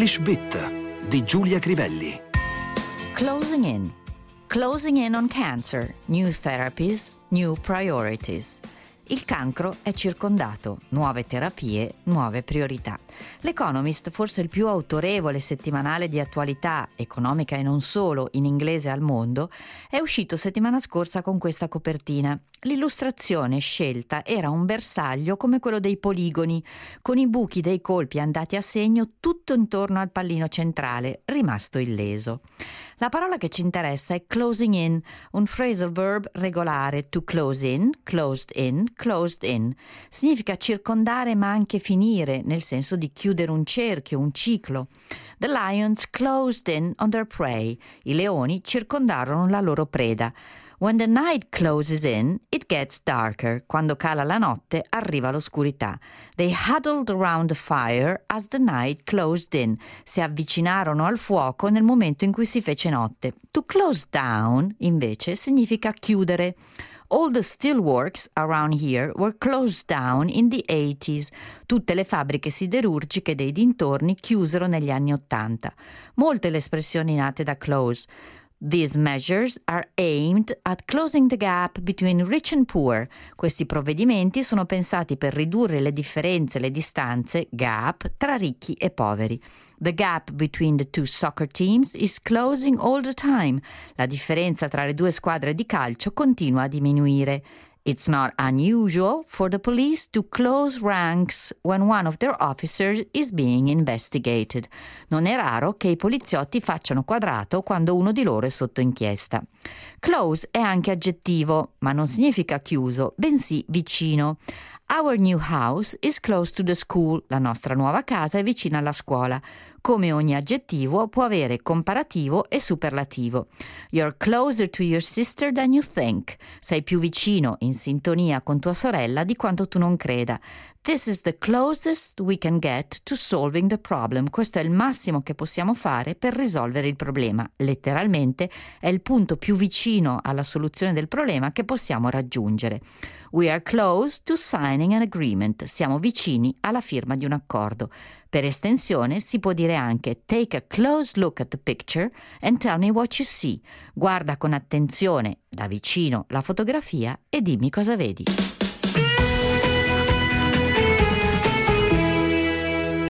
English Bit di Giulia Crivelli. Closing in. Closing in on cancer. New therapies, new priorities. Il cancro è circondato, nuove terapie, nuove priorità. L'Economist, forse il più autorevole settimanale di attualità economica e non solo in inglese al mondo, è uscito settimana scorsa con questa copertina. L'illustrazione scelta era un bersaglio come quello dei poligoni, con i buchi dei colpi andati a segno tutto intorno al pallino centrale, rimasto illeso. La parola che ci interessa è closing in, un phrasal verb regolare: to close in, closed in, closed in. Significa circondare ma anche finire, nel senso di chiudere un cerchio, un ciclo. The lions closed in on their prey. I leoni circondarono la loro preda. When the night closes in, it gets darker. Quando cala la notte, arriva l'oscurità. They huddled around the fire as the night closed in. Si avvicinarono al fuoco nel momento in cui si fece notte. To close down, invece, significa chiudere. All the steelworks around here were closed down in the 80s. Tutte le fabbriche siderurgiche dei dintorni chiusero negli anni 80. Molte le espressioni nate da close. These measures are aimed at closing the gap between rich and poor. Questi provvedimenti sono pensati per ridurre le differenze, le distanze, gap, tra ricchi e poveri. The gap between the two soccer teams is closing all the time. La differenza tra le due squadre di calcio continua a diminuire. It's not unusual for the police to close ranks when one of their officers is being investigated. Non è raro che i poliziotti facciano quadrato quando uno di loro è sotto inchiesta. Close è anche aggettivo, ma non significa chiuso, bensì vicino. Our new house is close to the school. La nostra nuova casa è vicina alla scuola. Come ogni aggettivo può avere comparativo e superlativo. You're closer to your sister than you think. Sei più vicino, in sintonia con tua sorella di quanto tu non creda. This is the closest we can get to solving the problem. Questo è il massimo che possiamo fare per risolvere il problema. Letteralmente è il punto più vicino alla soluzione del problema che possiamo raggiungere. We are close to signing an agreement. Siamo vicini alla firma di un accordo. Per estensione si può dire anche take a close look at the picture and tell me what you see. Guarda con attenzione da vicino la fotografia e dimmi cosa vedi.